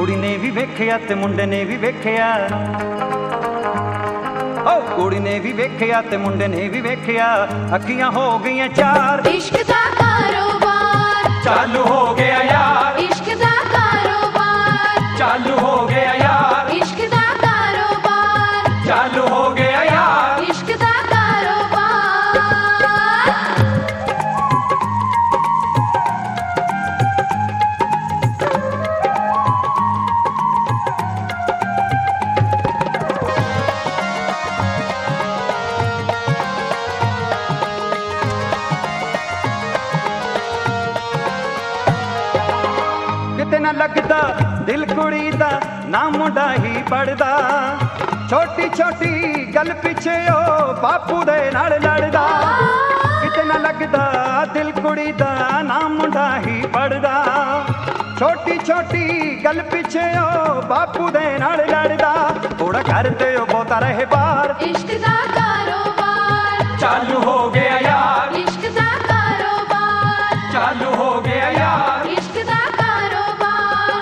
कुड़ी ने भी वेखिया ते मुंडे ने भी वेखिया, ओ कुड़ी ने भी वेखिया ते मुंडे ने भी वेखिया, अखियां हो गईयां चार। इश्क दा कारोबार चालू हो गया यार, इश्क दा कारोबार चालू हो गया यार, इश्क दा कारोबार चालू हो गया यार। इश्क दा कारोबार। किते ना लगदा दिल कुड़ी दा ना मुंडा ही पढ़दा, छोटी छोटी गल पिछे ओ बापू दे नाल लड़दा। किते ना लगदा दिल कुड़ी दा ना मुंडा ही पढ़दा, छोटी छोटी गल पिछे ओ बापू दे नाल लड़दा। थोड़ा घर ते ओ बहुता रहे बार, इश्क दा कारोबार चालू हो गया यार, इश्क दा कारोबार चालू हो गया यार। इश्क दा कारोबार।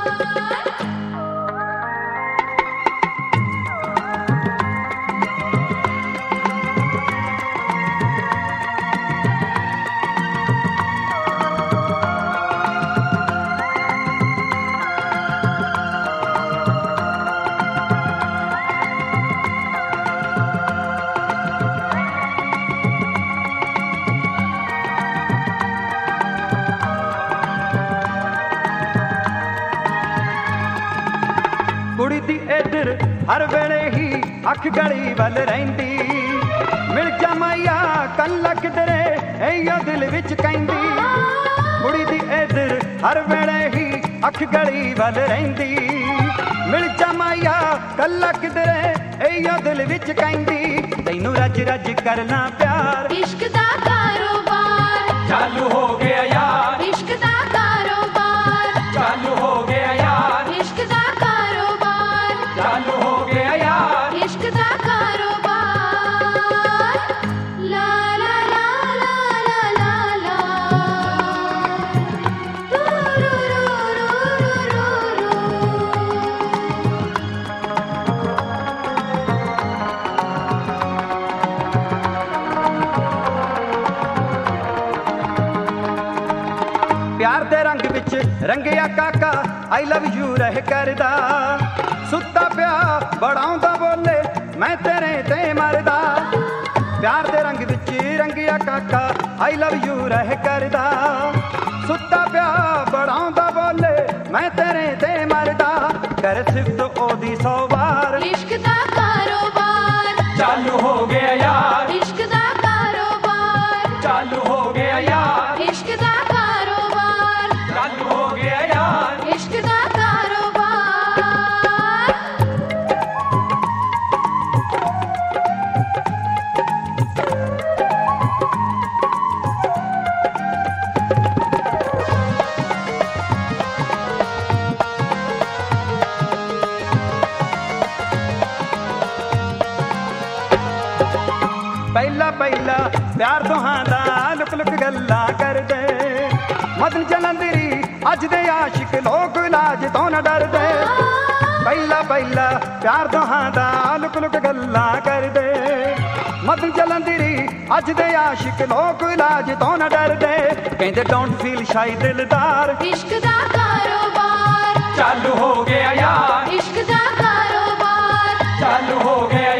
कुड़ी दी इधर हर वेले ही अख गली वल रहिंदी, मिल जा मैया कल्ला किधरे एयो दिल विच कहंदी। कुड़ी दी इधर हर वेले ही अख गली वल रहिंदी, मिल जा मैया कल्ला किधरे एयो दिल विच कहंदी। तैनू रज रज करना प्यार, इश्क दा कारोबार चालू हो गया यार, इश्क दा कारोबार चालू हो गया यार, इश्क दा कारोबार चालू हो गया यार। इश्क दा कारोबार। ला ला ला ला ला ला ला, रू रू रू रू रू रू। प्यार दे रंग विच रंगिया काका आई लव यू रह करदा, सुत्ता पिया बड़ाउंदा बोले मैं तेरे ते मरदा। प्यार दे रंग विच रंगिया काका आई लव यू रह करदा, सुत्ता पिया बड़ाउंदा बोले मैं तेरे ते मरदा। कर सिफ्त ओदी 100 बार, इश्क दा कारोबार चालू हो गया यार, इश्क दा कारोबार चालू हो गया यार, इश्क दा कारोबार चालू हो गया यार। इश्क दा कारोबार। पहला पहला प्यार दोहां दा लुक लुक गल्लां करदे, मदन जलंधरी अज दे आशिक लोक इलाज तो न डरदे। पहला पहला प्यार दोहां दा लुक लुक गल्लां करदे, मदन जलंधरी अज दे आशिक लोक इलाज तो न डरदे। कहंदे डोंट फील शाई दिलदार, इश्क दा कारोबार चालू हो गया यार, इश्क दा कारोबार चालू हो गया